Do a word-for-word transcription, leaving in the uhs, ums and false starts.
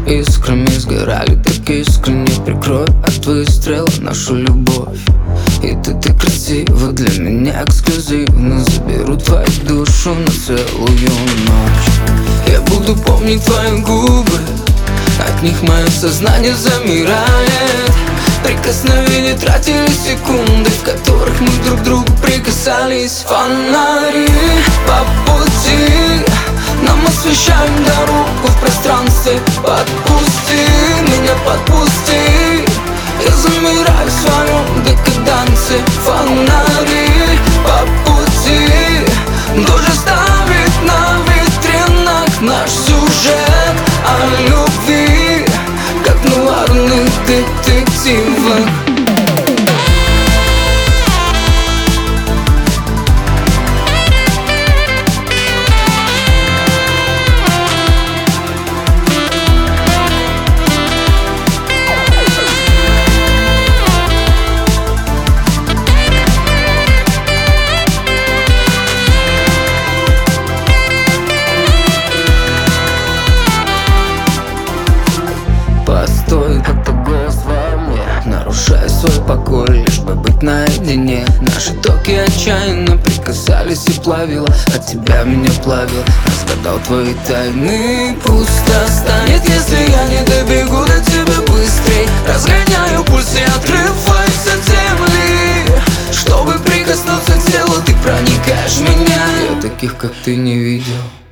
искрами сгорали так искренне. Прикрой от выстрела нашу любовь. И ты так красиво, для меня эксклюзивно. Заберу твою душу на целую ночь. Я буду помнить твои губы, от них мое сознание замирает. Прикосновения тратили секунды, в которых мы друг к другу прикасались. Фонари по пути нам освещают дорогу в пространстве. Подпусти меня, подпусти, я замираю в своем декадансе. Фонари по пути, дождь ставит на витринах наш сюжет о любви, как в нуарных детективах. Постой, как-то голос во мне, нарушая свой покой, лишь бы быть наедине. Наши токи отчаянно прикасались и плавило, от тебя меня плавило. Разгадал твои тайны, пусто станет, если я не добегу до тебя быстрей. Разгоняю пульс и отрываюсь от земли, чтобы прикоснуться к телу, ты проникаешь в меня. Я таких, как ты, не видел.